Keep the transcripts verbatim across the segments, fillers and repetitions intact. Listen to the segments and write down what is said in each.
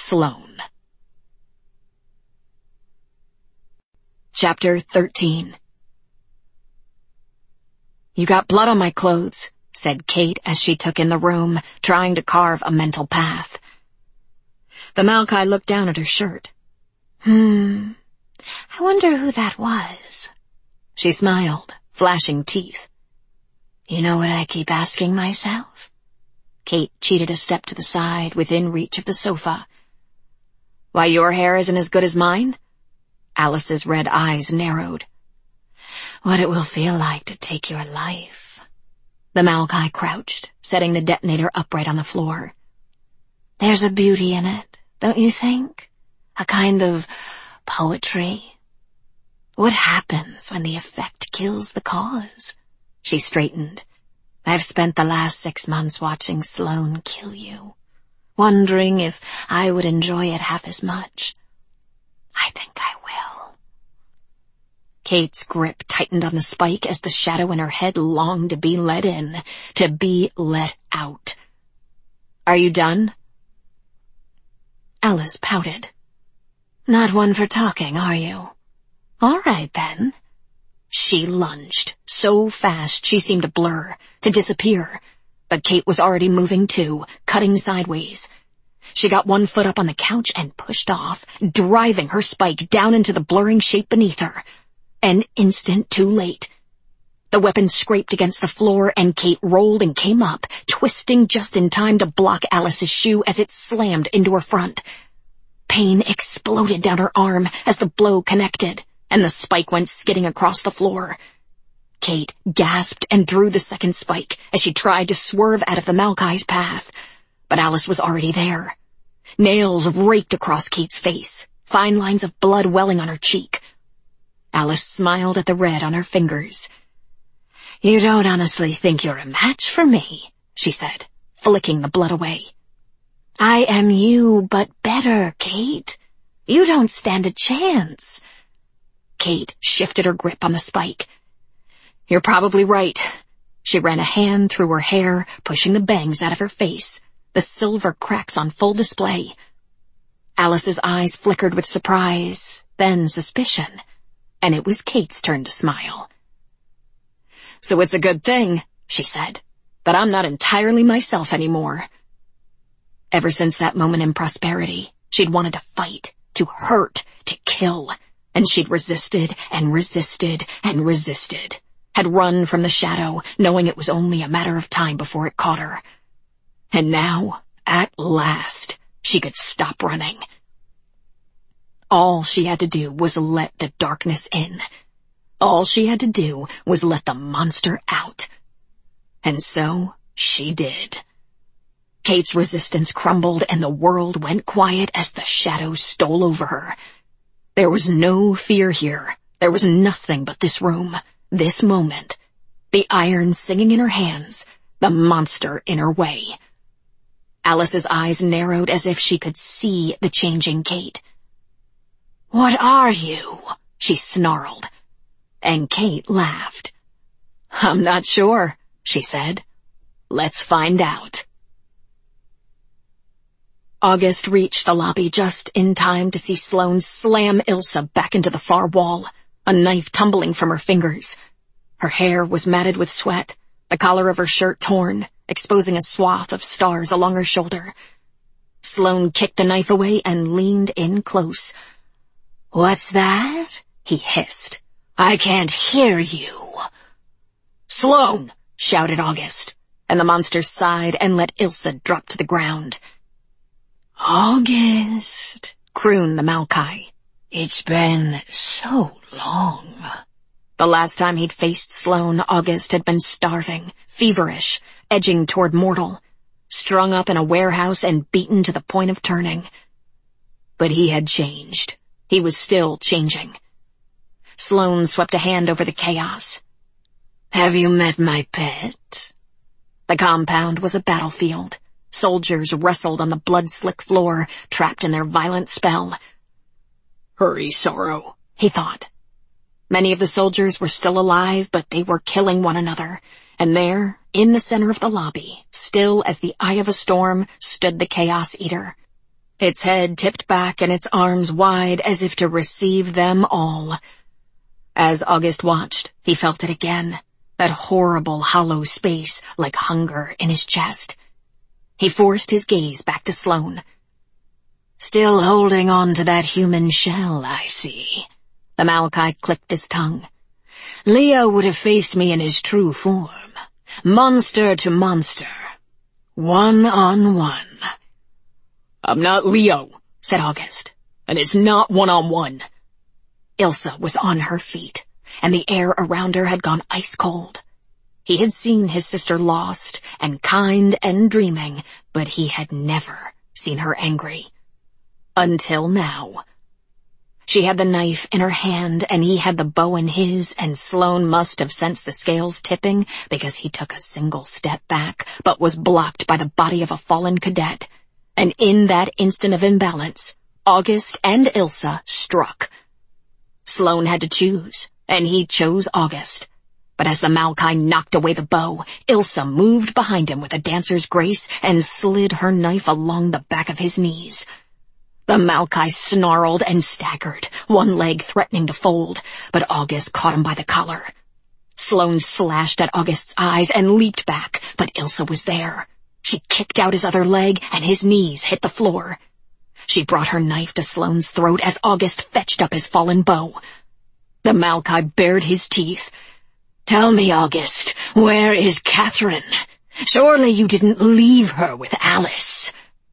Sloane. Chapter thirteen. "You got blood on my clothes," said Kate as she took in the room, trying to carve a mental path. The Maokai looked down at her shirt. Hmm, I wonder who that was. She smiled, flashing teeth. You know what I keep asking myself? Kate cheated a step to the side, within reach of the sofa. Why your hair isn't as good as mine? Alice's red eyes narrowed. What it will feel like to take your life. The Maokai crouched, setting the detonator upright on the floor. There's a beauty in it, don't you think? A kind of poetry. What happens when the effect kills the cause? She straightened. I've spent the last six months watching Sloane kill you, wondering if I would enjoy it half as much. I think I will. Kate's grip tightened on the spike as the shadow in her head longed to be let in, to be let out. Are you done? Alice pouted. Not one for talking, are you? All right, then. She lunged, so fast she seemed to blur, to disappear. But Kate was already moving too, cutting sideways. She got one foot up on the couch and pushed off, driving her spike down into the blurring shape beneath her. An instant too late. The weapon scraped against the floor and Kate rolled and came up, twisting just in time to block Alice's shoe as it slammed into her front. Pain exploded down her arm as the blow connected, and the spike went skidding across the floor. Kate gasped and drew the second spike as she tried to swerve out of the Maokai's path, but Alice was already there. Nails raked across Kate's face, fine lines of blood welling on her cheek. Alice smiled at the red on her fingers. You don't honestly think you're a match for me, she said, flicking the blood away. I am you, but better, Kate. You don't stand a chance. Kate shifted her grip on the spike. You're probably right. She ran a hand through her hair, pushing the bangs out of her face, the silver cracks on full display. Alice's eyes flickered with surprise, then suspicion, and it was Kate's turn to smile. So it's a good thing, she said, that I'm not entirely myself anymore. Ever since that moment in Prosperity, she'd wanted to fight, to hurt, to kill, and she'd resisted and resisted and resisted, had run from the shadow, knowing it was only a matter of time before it caught her. And now, at last, she could stop running. All she had to do was let the darkness in. All she had to do was let the monster out. And so she did. Kate's resistance crumbled and the world went quiet as the shadows stole over her. There was no fear here. There was nothing but this room, this moment, the iron singing in her hands, the monster in her way. Alice's eyes narrowed as if she could see the changing Kate. What are you? She snarled. And Kate laughed. I'm not sure, she said. Let's find out. August reached the lobby just in time to see Sloane slam Ilsa back into the far wall, a knife tumbling from her fingers. Her hair was matted with sweat, the collar of her shirt torn, exposing a swath of stars along her shoulder. Sloane kicked the knife away and leaned in close. What's that? He hissed. I can't hear you. Sloane! Shouted August, and the monster sighed and let Ilsa drop to the ground. August, crooned the Maokai. It's been so long. The last time he'd faced Sloane, August had been starving, feverish, edging toward mortal, strung up in a warehouse and beaten to the point of turning. But he had changed. He was still changing. Sloane swept a hand over the chaos. Have you met my pet? The compound was a battlefield. Soldiers wrestled on the blood-slick floor, trapped in their violent spell. Hurry, Sorrow, he thought. Many of the soldiers were still alive, but they were killing one another. And there, in the center of the lobby, still as the eye of a storm, stood the Chaos Eater. its head tipped back and its arms wide as if to receive them all. As August watched, he felt it again, that horrible hollow space like hunger in his chest. He forced his gaze back to Sloane. "Still holding on to that human shell, I see." The Maokai clicked his tongue. "Leo would have faced me in his true form. Monster to monster. One on one." "I'm not Leo," said August, "and it's not one-on-one." Ilsa was on her feet, and the air around her had gone ice cold. He had seen his sister lost and kind and dreaming, but he had never seen her angry. Until now. She had the knife in her hand, and he had the bow in his, and Sloane must have sensed the scales tipping because he took a single step back, but was blocked by the body of a fallen cadet. And in that instant of imbalance, August and Ilsa struck. Sloane had to choose, and he chose August. But as the Maokai knocked away the bow, Ilsa moved behind him with a dancer's grace and slid her knife along the back of his knees. The Maokai snarled and staggered, one leg threatening to fold, but August caught him by the collar. Sloane slashed at August's eyes and leaped back, but Ilsa was there. She kicked out his other leg, and his knees hit the floor. She brought her knife to Sloane's throat as August fetched up his fallen bow. The Maokai bared his teeth. "Tell me, August, where is Catherine? Surely you didn't leave her with Alice."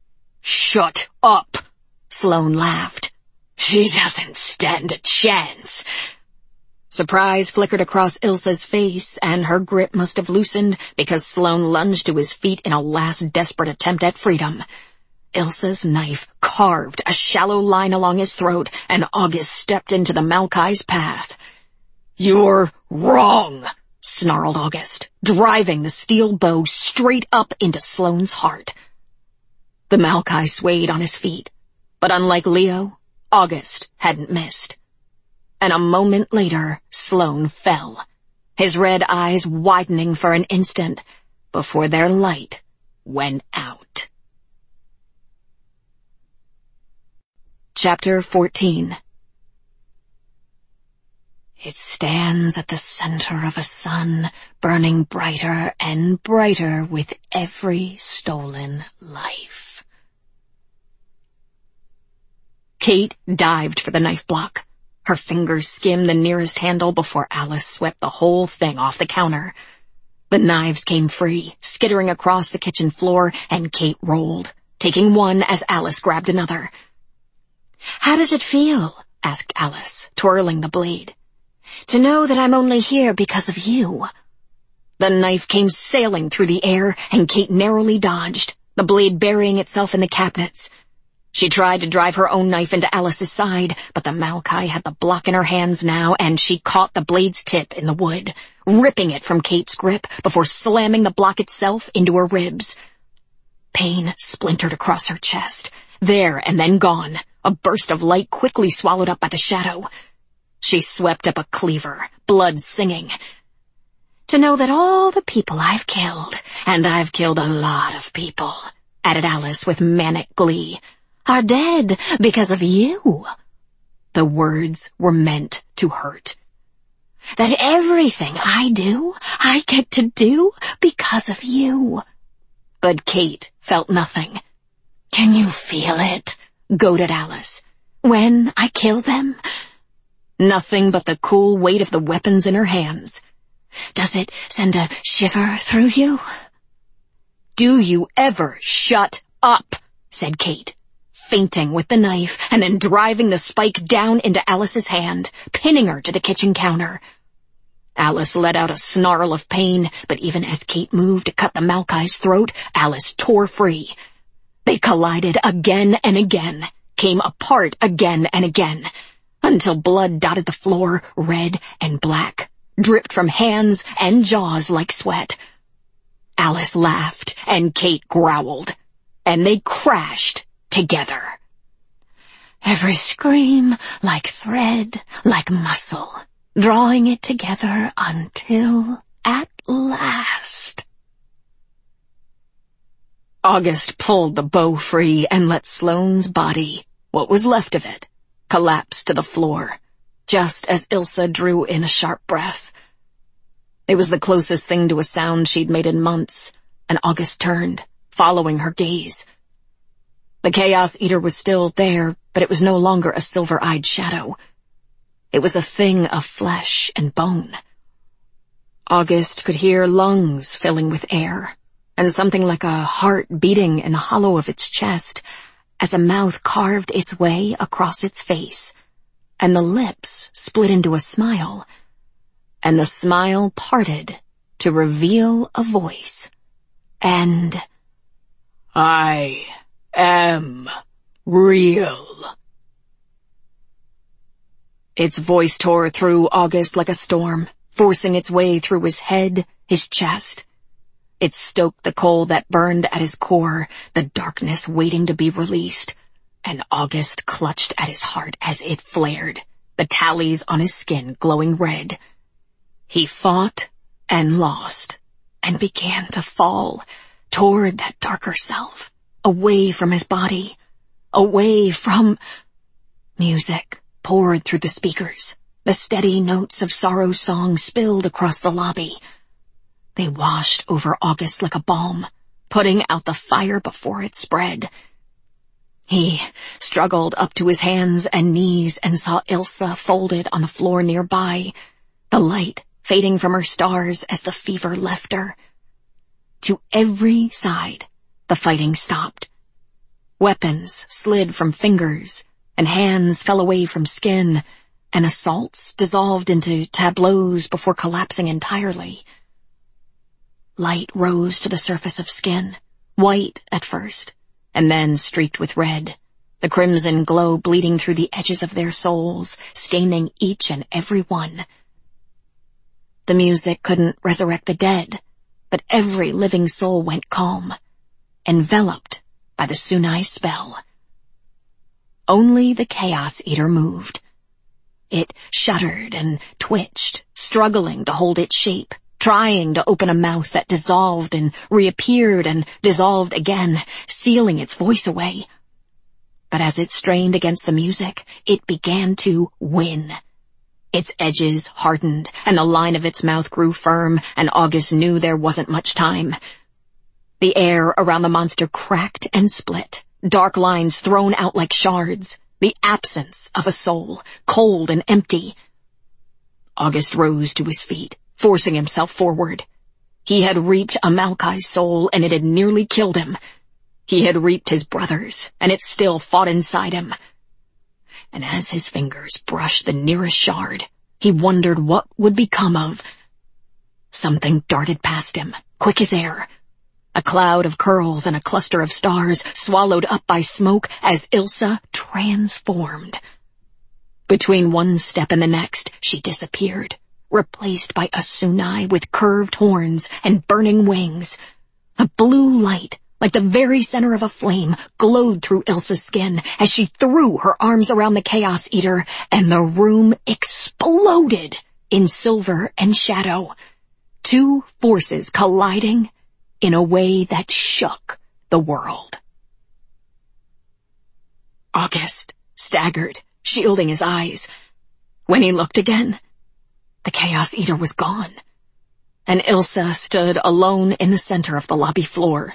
"Shut up," Sloane laughed. "She doesn't stand a chance." Surprise flickered across Ilsa's face, and her grip must have loosened because Sloane lunged to his feet in a last desperate attempt at freedom. Ilsa's knife carved a shallow line along his throat, and August stepped into the Maokai's path. "You're wrong," snarled August, driving the steel bow straight up into Sloane's heart. The Maokai swayed on his feet, but unlike Leo, August hadn't missed. And a moment later, Sloane fell, his red eyes widening for an instant before their light went out. Chapter fourteen. It stands at the center of a sun, burning brighter and brighter with every stolen life. Kate dived for the knife block. Her fingers skimmed the nearest handle before Alice swept the whole thing off the counter. The knives came free, skittering across the kitchen floor, and Kate rolled, taking one as Alice grabbed another. "How does it feel?" asked Alice, twirling the blade. "To know that I'm only here because of you." The knife came sailing through the air, and Kate narrowly dodged, the blade burying itself in the cabinets. She tried to drive her own knife into Alice's side, but the Maokai had the block in her hands now, and she caught the blade's tip in the wood, ripping it from Kate's grip before slamming the block itself into her ribs. Pain splintered across her chest, there and then gone, a burst of light quickly swallowed up by the shadow. She swept up a cleaver, blood singing. "To know that all the people I've killed, and I've killed a lot of people," added Alice with manic glee, "are dead because of you." The words were meant to hurt. "That everything I do, I get to do because of you." But Kate felt nothing. "Can you feel it?" goaded Alice. "When I kill them?" Nothing but the cool weight of the weapons in her hands. "Does it send a shiver through you?" "Do you ever shut up?" said Kate, feinting with the knife and then driving the spike down into Alice's hand, pinning her to the kitchen counter. Alice let out a snarl of pain, but even as Kate moved to cut the Maokai's throat, Alice tore free. They collided again and again, came apart again and again, until blood dotted the floor, red and black, dripped from hands and jaws like sweat. Alice laughed, and Kate growled, and they crashed together. Every scream like thread, like muscle, drawing it together until, at last... August pulled the bow free and let Sloane's body, what was left of it, collapse to the floor, just as Ilsa drew in a sharp breath. It was the closest thing to a sound she'd made in months, and August turned, following her gaze. The Chaos Eater was still there, but it was no longer a silver-eyed shadow. It was a thing of flesh and bone. August could hear lungs filling with air, and something like a heart beating in the hollow of its chest as a mouth carved its way across its face, and the lips split into a smile, and the smile parted to reveal a voice, and I am real. Its voice tore through August like a storm, forcing its way through his head, his chest. It stoked the coal that burned at his core, the darkness waiting to be released, and August clutched at his heart as it flared, the tallies on his skin glowing red. He fought and lost, and began to fall toward that darker self, away from his body, away from... Music poured through the speakers. The steady notes of Sorrow's song spilled across the lobby. They washed over August like a balm, putting out the fire before it spread. He struggled up to his hands and knees and saw Ilsa folded on the floor nearby, the light fading from her stars as the fever left her. To every side, the fighting stopped. Weapons slid from fingers, and hands fell away from skin, and assaults dissolved into tableaus before collapsing entirely. Light rose to the surface of skin, white at first, and then streaked with red, the crimson glow bleeding through the edges of their souls, staining each and every one. The music couldn't resurrect the dead, but every living soul went calm, enveloped by the Sunai spell. Only the Chaos Eater moved. It shuddered and twitched, struggling to hold its shape, trying to open a mouth that dissolved and reappeared and dissolved again, sealing its voice away. But as it strained against the music, it began to win. Its edges hardened, and the line of its mouth grew firm, and August knew there wasn't much time. The air around the monster cracked and split, dark lines thrown out like shards, the absence of a soul, cold and empty. August rose to his feet, forcing himself forward. He had reaped Amalkai's soul, and it had nearly killed him. He had reaped his brother's, and it still fought inside him. And as his fingers brushed the nearest shard, he wondered what would become of... Something darted past him, quick as air. A cloud of curls and a cluster of stars swallowed up by smoke as Ilsa transformed. Between one step and the next, she disappeared, replaced by a Sunai with curved horns and burning wings. A blue light, like the very center of a flame, glowed through Ilsa's skin as she threw her arms around the Chaos Eater, and the room exploded in silver and shadow. Two forces colliding in a way that shook the world. August staggered, shielding his eyes. When he looked again, the Chaos Eater was gone, and Ilsa stood alone in the center of the lobby floor.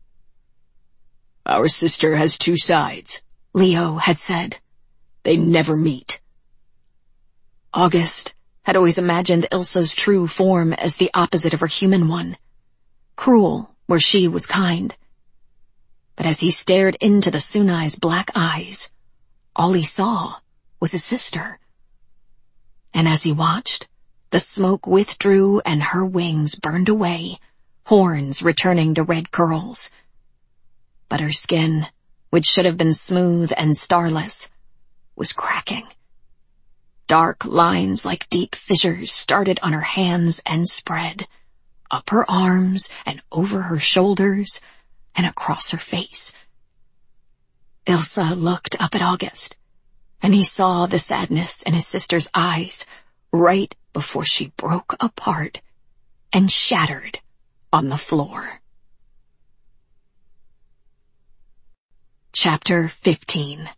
Our sister has two sides, Leo had said. They never meet. August had always imagined Ilsa's true form as the opposite of her human one. Cruel where she was kind. But as he stared into the Sunai's black eyes, all he saw was his sister. And as he watched, the smoke withdrew and her wings burned away, horns returning to red curls. But her skin, which should have been smooth and starless, was cracking. Dark lines like deep fissures started on her hands and spread, up her arms and over her shoulders and across her face. Ilsa looked up at August, and he saw the sadness in his sister's eyes right before she broke apart and shattered on the floor. Chapter fifteen.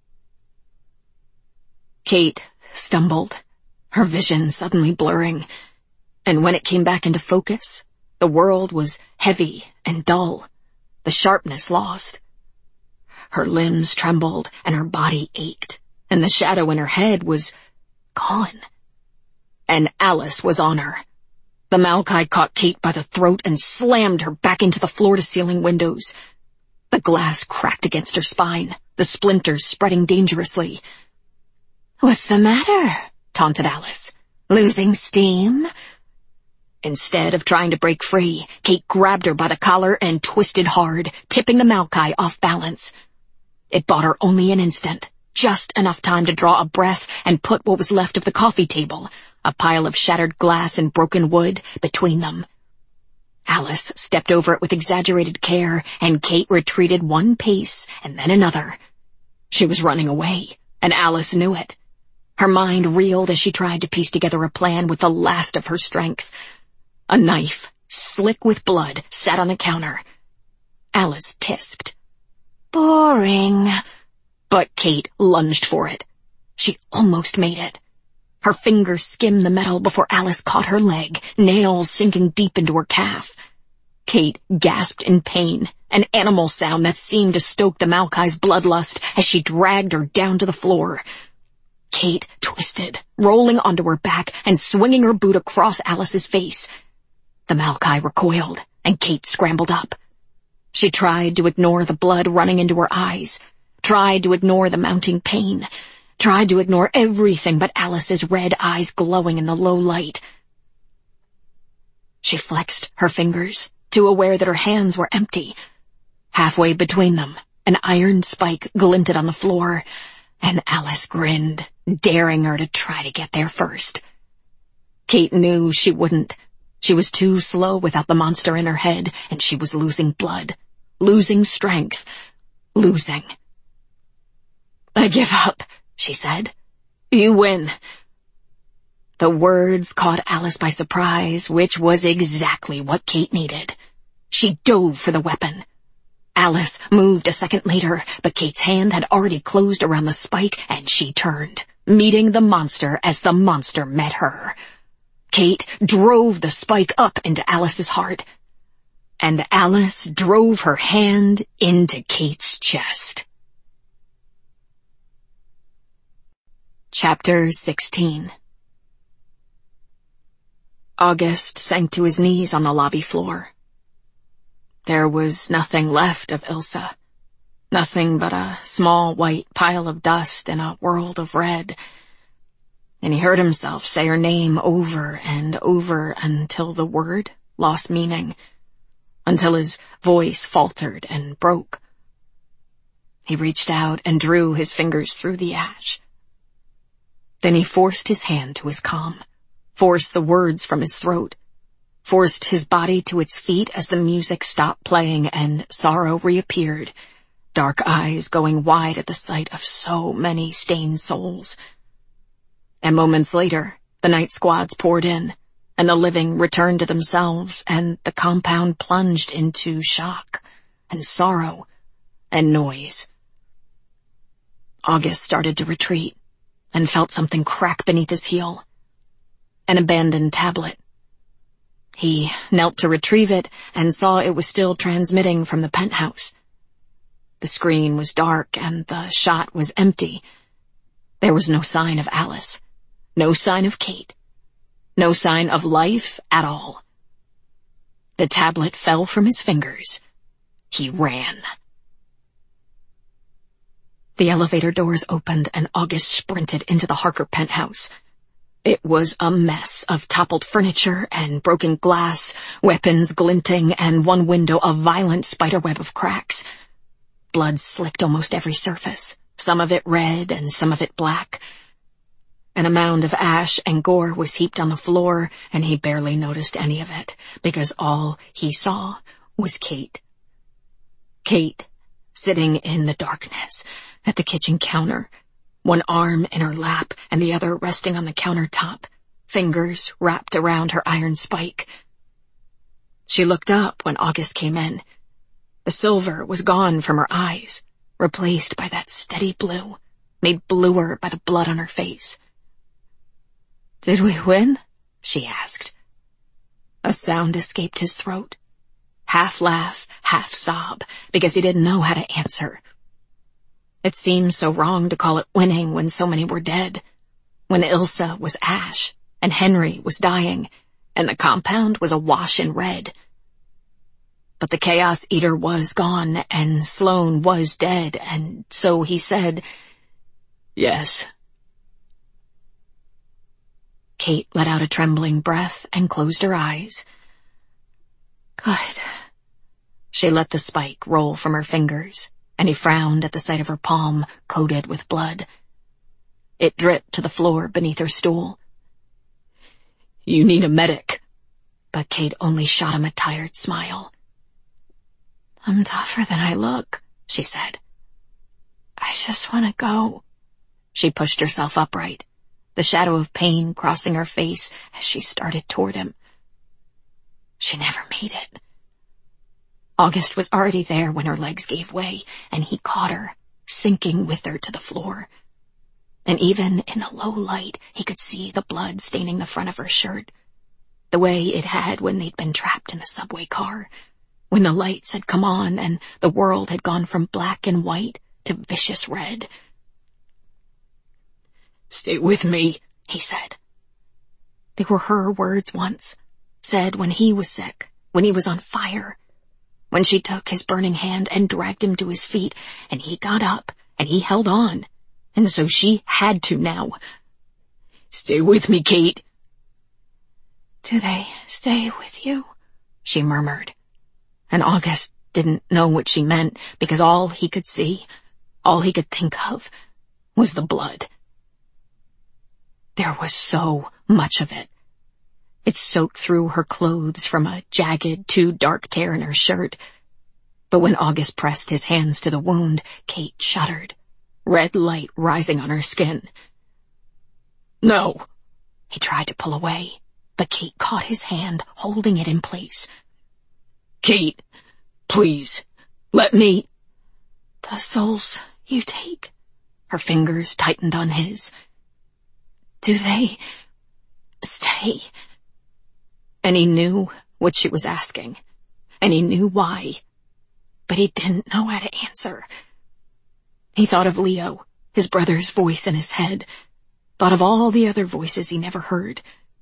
Kate stumbled, her vision suddenly blurring, and when it came back into focus, the world was heavy and dull, the sharpness lost. Her limbs trembled and her body ached, and the shadow in her head was gone. And Alice was on her. The Maokai caught Kate by the throat and slammed her back into the floor-to-ceiling windows. The glass cracked against her spine, the splinters spreading dangerously. "What's the matter?" taunted Alice. "Losing steam?" Instead of trying to break free, Kate grabbed her by the collar and twisted hard, tipping the Maokai off balance. It bought her only an instant, just enough time to draw a breath and put what was left of the coffee table, a pile of shattered glass and broken wood, between them. Alice stepped over it with exaggerated care, and Kate retreated one pace and then another. She was running away, and Alice knew it. Her mind reeled as she tried to piece together a plan with the last of her strength. A knife, slick with blood, sat on the counter. Alice tisked. "Boring." But Kate lunged for it. She almost made it. Her fingers skimmed the metal before Alice caught her leg, nails sinking deep into her calf. Kate gasped in pain, an animal sound that seemed to stoke the Maokai's bloodlust as she dragged her down to the floor. Kate twisted, rolling onto her back and swinging her boot across Alice's face. The Maokai recoiled, and Kate scrambled up. She tried to ignore the blood running into her eyes, tried to ignore the mounting pain, tried to ignore everything but Alice's red eyes glowing in the low light. She flexed her fingers, too aware that her hands were empty. Halfway between them, an iron spike glinted on the floor, and Alice grinned, daring her to try to get there first. Kate knew she wouldn't. She was too slow without the monster in her head, and she was losing blood, losing strength, losing. "I give up," she said. "You win." The words caught Alice by surprise, which was exactly what Kate needed. She dove for the weapon. Alice moved a second later, but Kate's hand had already closed around the spike, and she turned, meeting the monster as the monster met her. Kate drove the spike up into Alice's heart, and Alice drove her hand into Kate's chest. Chapter sixteen. August sank to his knees on the lobby floor. There was nothing left of Ilsa. Nothing but a small white pile of dust in a world of red. And he heard himself say her name over and over until the word lost meaning, until his voice faltered and broke. He reached out and drew his fingers through the ash. Then he forced his hand to his calm, forced the words from his throat, forced his body to its feet as the music stopped playing and sorrow reappeared, dark eyes going wide at the sight of so many stained souls. And moments later, the night squads poured in, and the living returned to themselves, and the compound plunged into shock and sorrow and noise. August started to retreat, and felt something crack beneath his heel. An abandoned tablet. He knelt to retrieve it and saw it was still transmitting from the penthouse. The screen was dark and the shot was empty. There was no sign of Alice, no sign of Kate, no sign of life at all. The tablet fell from his fingers. He ran. The elevator doors opened and August sprinted into the Harker penthouse. It was a mess of toppled furniture and broken glass, weapons glinting, and one window a violent spiderweb of cracks. Blood slicked almost every surface, some of it red and some of it black. And a mound of ash and gore was heaped on the floor, and he barely noticed any of it, because all he saw was Kate. Kate, sitting in the darkness at the kitchen counter, one arm in her lap and the other resting on the countertop, fingers wrapped around her iron spike. She looked up when August came in. The silver was gone from her eyes. replaced by that steady blue, made bluer by the blood on her face. "Did we win?" she asked. A sound escaped his throat. Half laugh, half sob, because he didn't know how to answer. It seemed so wrong to call it winning when so many were dead. When Ilsa was ash, and Henry was dying, and the compound was awash in red. But the Chaos Eater was gone, and Sloane was dead, and so he said, "Yes." Kate let out a trembling breath and closed her eyes. "Good." She let the spike roll from her fingers, and he frowned at the sight of her palm coated with blood. It dripped to the floor beneath her stool. "You need a medic." But Kate only shot him a tired smile. "I'm tougher than I look," she said. "I just want to go." She pushed herself upright, the shadow of pain crossing her face as she started toward him. She never made it. August was already there when her legs gave way, and he caught her, sinking with her to the floor. And even in the low light, he could see the blood staining the front of her shirt, the way it had when they'd been trapped in the subway car, when the lights had come on and the world had gone from black and white to vicious red. "Stay with me," he said. They were her words once, said when he was sick, when he was on fire, when she took his burning hand and dragged him to his feet, and he got up, and he held on, and so she had to now. "Stay with me, Kate." "Do they stay with you?" she murmured. And August didn't know what she meant, because all he could see, all he could think of, was the blood. There was so much of it. It soaked through her clothes from a jagged, too dark tear in her shirt. But when August pressed his hands to the wound, Kate shuddered, red light rising on her skin. "No." He tried to pull away, but Kate caught his hand, holding it in place. "Kate, please, let me—" "The souls you take," her fingers tightened on his. "Do they stay?" And he knew what she was asking, and he knew why, but he didn't know how to answer. He thought of Leo, his brother's voice in his head, thought of all the other voices he never heard.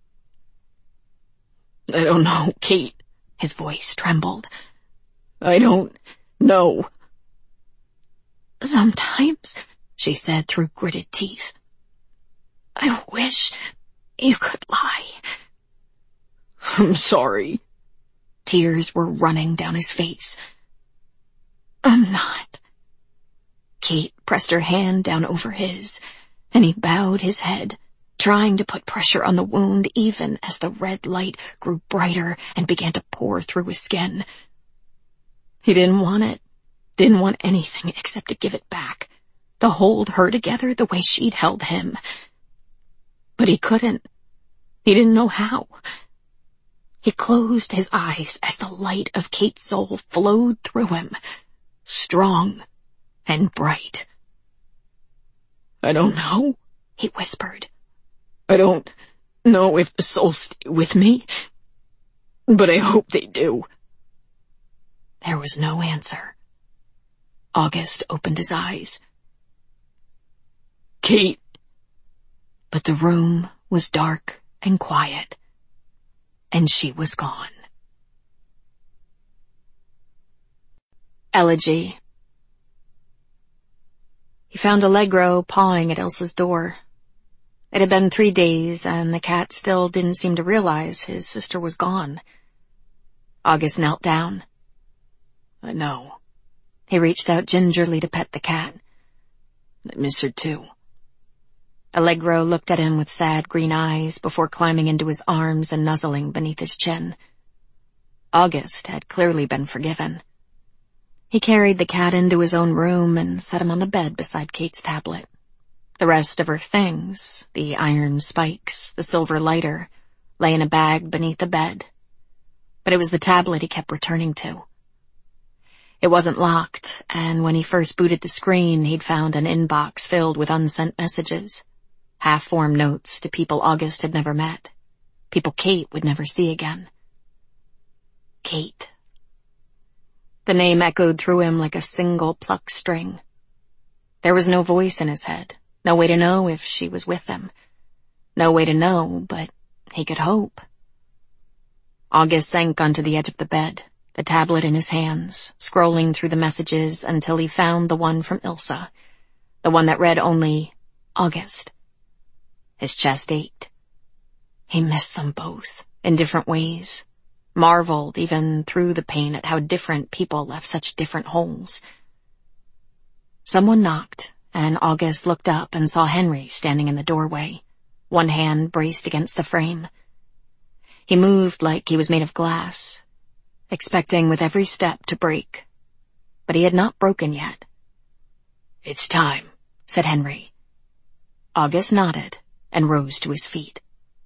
"I don't know, Kate." His voice trembled. "I don't know." "Sometimes," she said through gritted teeth, "I wish you could lie." "I'm sorry." Tears were running down his face. "I'm not." Kate pressed her hand down over his, and he bowed his head, trying to put pressure on the wound even as the red light grew brighter and began to pour through his skin. He didn't want it, didn't want anything except to give it back, to hold her together the way she'd held him. But he couldn't. He didn't know how. He closed his eyes as the light of Kate's soul flowed through him, strong and bright. "I don't know," he whispered. "I don't know if the souls stay with me, but I hope they do." There was no answer. August opened his eyes. "Kate." But the room was dark and quiet, and she was gone. Elegy. He found Allegro pawing at Ilsa's door. It had been three days, and the cat still didn't seem to realize his sister was gone. August knelt down. "I know." He reached out gingerly to pet the cat. "I miss her too." Allegro looked at him with sad green eyes before climbing into his arms and nuzzling beneath his chin. August had clearly been forgiven. He carried the cat into his own room and set him on the bed beside Kate's tablet. The rest of her things, the iron spikes, the silver lighter, lay in a bag beneath the bed. But it was the tablet he kept returning to. It wasn't locked, and when he first booted the screen, he'd found an inbox filled with unsent messages. Half-formed notes to people August had never met. People Kate would never see again. Kate. The name echoed through him like a single plucked string. There was no voice in his head, no way to know if she was with him. No way to know, but he could hope. August sank onto the edge of the bed, the tablet in his hands, scrolling through the messages until he found the one from Ilsa, the one that read only, August. His chest ached. He missed them both, in different ways, marveled even through the pain at how different people left such different holes. Someone knocked, and August looked up and saw Henry standing in the doorway, one hand braced against the frame. He moved like he was made of glass, expecting with every step to break. But he had not broken yet. "It's time," said Henry. August nodded and rose to his feet.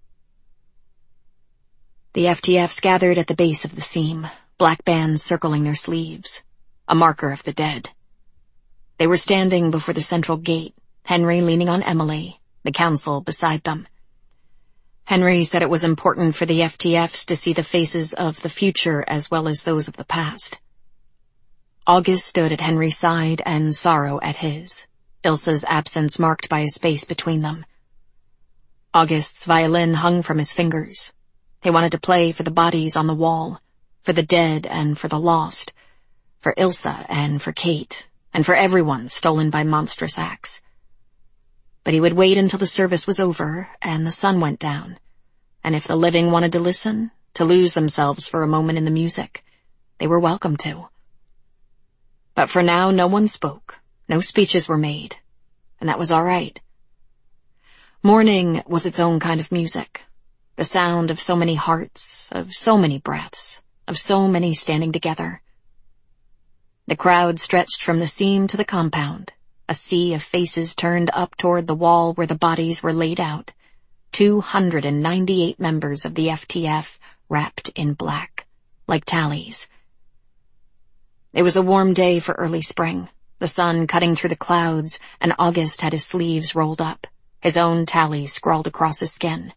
The F T Fs gathered at the base of the seam, black bands circling their sleeves, a marker of the dead. They were standing before the central gate, Henry leaning on Emily, the council beside them. Henry said it was important for the F T Fs to see the faces of the future as well as those of the past. August stood at Henry's side and Sorrow at his, Ilsa's absence marked by a space between them. August's violin hung from his fingers. He wanted to play for the bodies on the wall, for the dead and for the lost, for Ilsa and for Kate, and for everyone stolen by monstrous acts. But he would wait until the service was over and the sun went down, and if the living wanted to listen, to lose themselves for a moment in the music, they were welcome to. But for now no one spoke, no speeches were made, and that was all right. Mourning was its own kind of music, the sound of so many hearts, of so many breaths, of so many standing together. The crowd stretched from the seam to the compound, a sea of faces turned up toward the wall where the bodies were laid out, two hundred ninety-eight members of the F T F wrapped in black, like tallies. It was a warm day for early spring, the sun cutting through the clouds, and August had his sleeves rolled up, his own tally scrawled across his skin.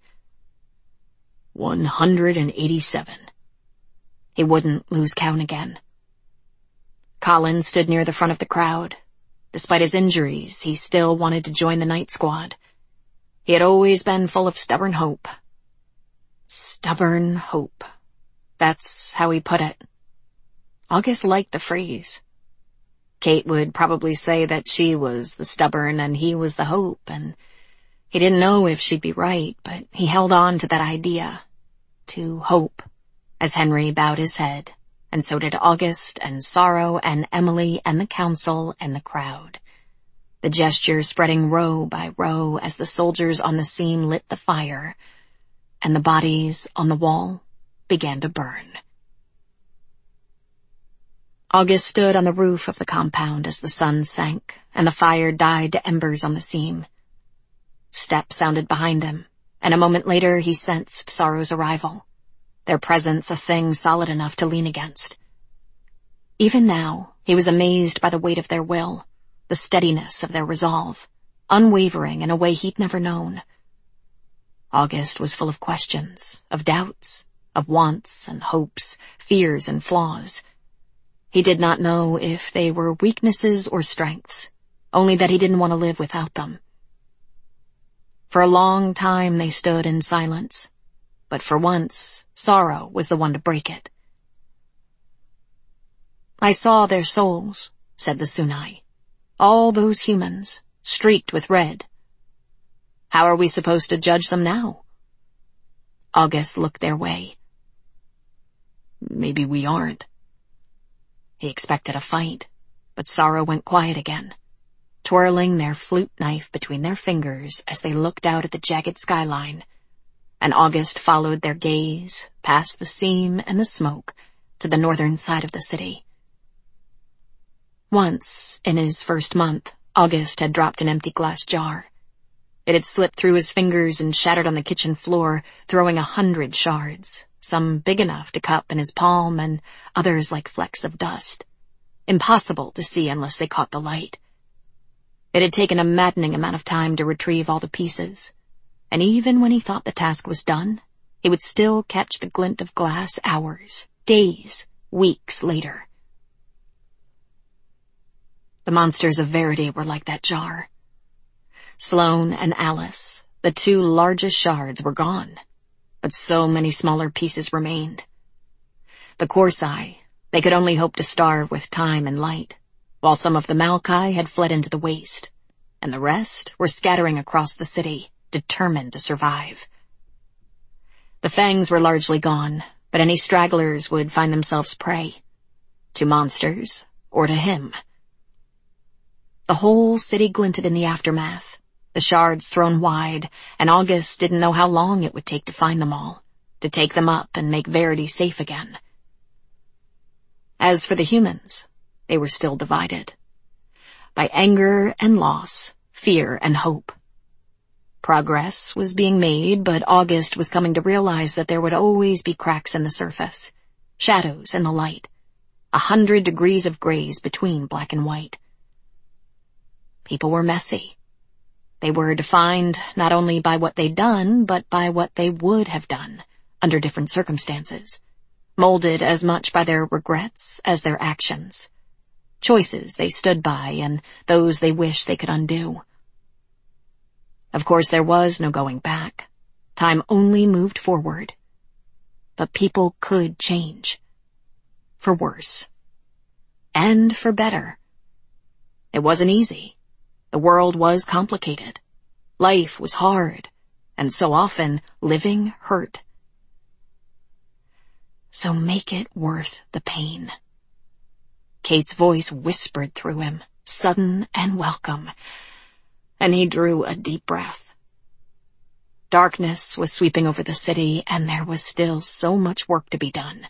one hundred eighty-seven. He wouldn't lose count again. Colin stood near the front of the crowd. Despite his injuries, he still wanted to join the night squad. He had always been full of stubborn hope. Stubborn hope. That's how he put it. August liked the phrase. Kate would probably say that she was the stubborn and he was the hope, and he didn't know if she'd be right, but he held on to that idea, to hope, as Henry bowed his head, and so did August and Sorrow and Emily and the council and the crowd, the gesture spreading row by row as the soldiers on the seam lit the fire, and the bodies on the wall began to burn. August stood on the roof of the compound as the sun sank, and the fire died to embers on the seam. Steps sounded behind him, and a moment later he sensed Sorrow's arrival, their presence a thing solid enough to lean against. Even now, he was amazed by the weight of their will, the steadiness of their resolve, unwavering in a way he'd never known. August was full of questions, of doubts, of wants and hopes, fears and flaws. He did not know if they were weaknesses or strengths, only that he didn't want to live without them. For a long time they stood in silence, but for once, Sorrow was the one to break it. "I saw their souls," said the Sunai. "All those humans, streaked with red. How are we supposed to judge them now?" August looked their way. "Maybe we aren't." He expected a fight, but Sorrow went quiet again, twirling their flute knife between their fingers as they looked out at the jagged skyline, and August followed their gaze past the seam and the smoke to the northern side of the city. Once, in his first month, August had dropped an empty glass jar. It had slipped through his fingers and shattered on the kitchen floor, throwing a hundred shards, some big enough to cup in his palm and others like flecks of dust. impossible to see unless they caught the light. It had taken a maddening amount of time to retrieve all the pieces, and even when he thought the task was done, he would still catch the glint of glass hours, days, weeks later. The monsters of Verity were like that jar. Sloane and Alice, the two largest shards, were gone, but so many smaller pieces remained. The Corsi, they could only hope to starve with time and light, while some of the Maokai had fled into the waste, and the rest were scattering across the city, determined to survive. The Fangs were largely gone, but any stragglers would find themselves prey, to monsters or to him. The whole city glinted in the aftermath, the shards thrown wide, and August didn't know how long it would take to find them all, to take them up and make Verity safe again. As for the humans, they were still divided. By anger and loss, fear and hope. Progress was being made, but August was coming to realize that there would always be cracks in the surface, shadows in the light, a hundred degrees of grays between black and white. People were messy. They were defined not only by what they'd done, but by what they would have done under different circumstances, molded as much by their regrets as their actions, choices they stood by and those they wished they could undo. Of course, there was no going back. Time only moved forward. But people could change. For worse. And for better. It wasn't easy. The world was complicated. Life was hard. And so often, living hurt. So make it worth the pain. Kate's voice whispered through him, sudden and welcome, and he drew a deep breath. Darkness was sweeping over the city, and there was still so much work to be done.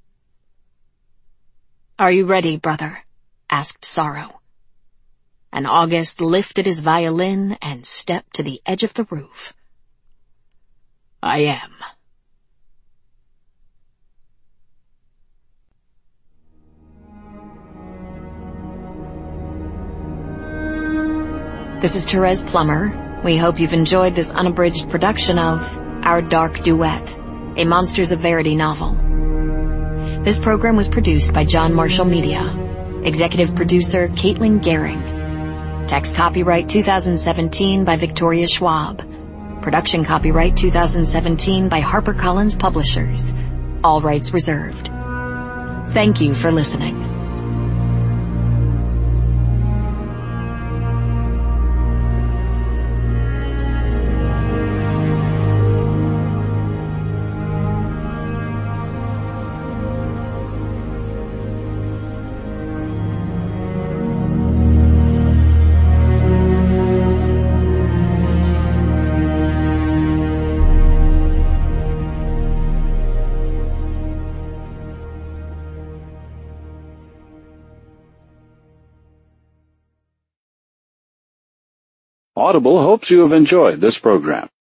"Are you ready, brother?" asked Sorrow. And August lifted his violin and stepped to the edge of the roof. "I am." This is Therese Plummer. We hope you've enjoyed this unabridged production of Our Dark Duet, a Monsters of Verity novel. This program was produced by John Marshall Media. Executive producer Caitlin Gehring. Text copyright two thousand seventeen by Victoria Schwab. Production copyright two thousand seventeen by HarperCollins Publishers. All rights reserved. Thank you for listening. Audible hopes you have enjoyed this program.